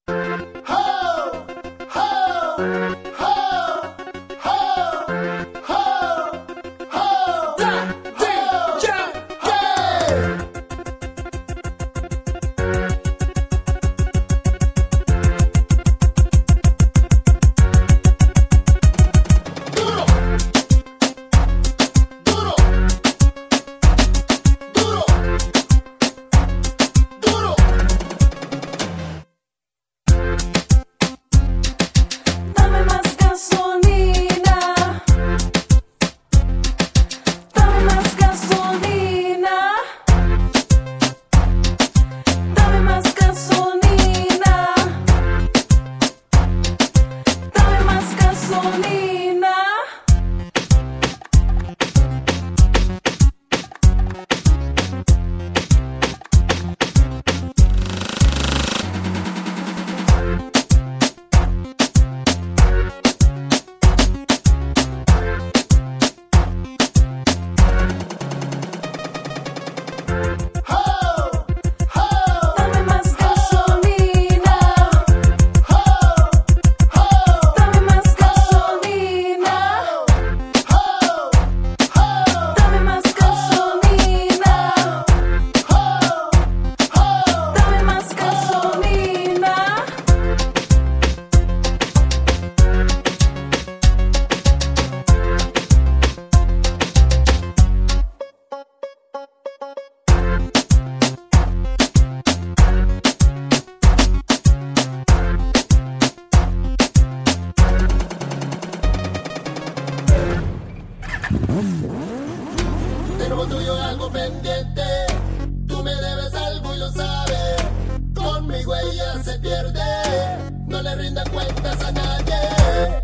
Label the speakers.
Speaker 1: Ho, ho, ho, ho, ho, ho, DJ, hey. Duro, duro, duro, duro.
Speaker 2: Dame más gasolina. Dame más gasolina. Dame más gasolina. Dame más gasolina.
Speaker 1: Ho, ho,
Speaker 2: Dame más gasolina.
Speaker 1: ho, ho,
Speaker 2: Dame más gasolina.
Speaker 1: ho, ho,
Speaker 2: Dame más gasolina.
Speaker 1: ho, ho.
Speaker 2: Dame más gasolina.
Speaker 1: Tengo tuyo algo pendiente. Tú me debes algo y lo sabes. Conmigo ella se pierde. No le rinda cuentas a nadie.